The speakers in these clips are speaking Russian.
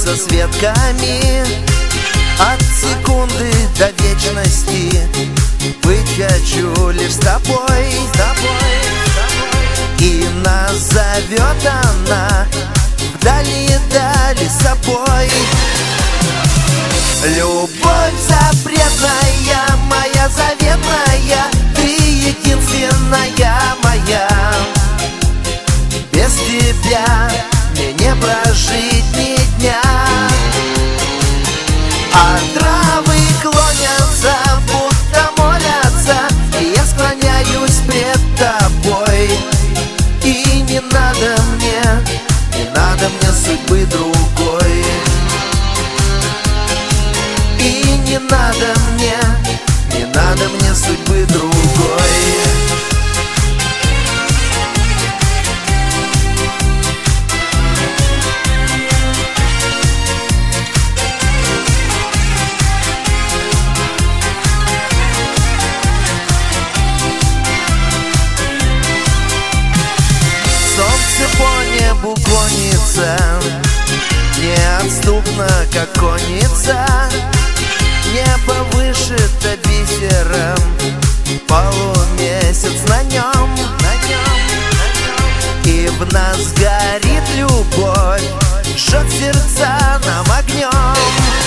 со светками от секунды до вечности. Быть хочу лишь с тобой, и нас зовет она в дальние дали с собой. Любовь запретная, моя заветная, ты единственная моя. Без тебя мне не прожить ни дня. А травы клонятся, будто молятся, и я склоняюсь пред тобой. И не надо мне судьбы другой. И не надо мне судьбы другой. Солнце по небу клонится, неотступно, как конница. Небо вышито бисером, полумесяц на нем. И в нас горит любовь, жжет сердца нам огнем.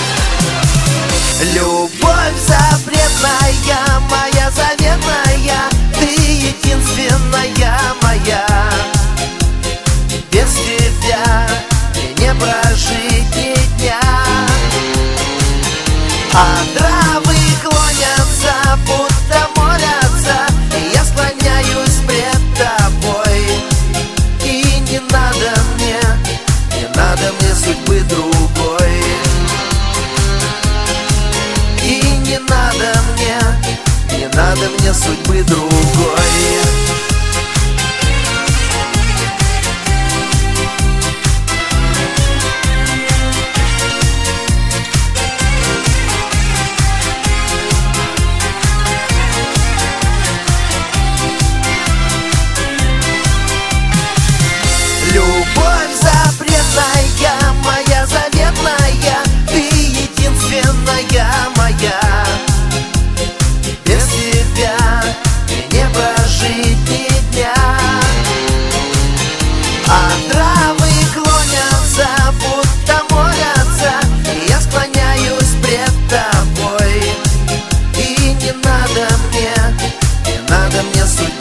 Любовь запретная, моя заветная, ты единственная моя. Без тебя мне не прожить ни дня. А травы клонятся, будто молятся, и я склоняюсь пред тобой. И не надо мне судьбы другой. И не надо мне судьбы другой. Любовь запретная, моя заветная, ты единственная моя. Без тебя мне не прожить ни дня. А травы клонятся, будто молятся, и я склоняюсь пред тобой. И не надо мне судьбы.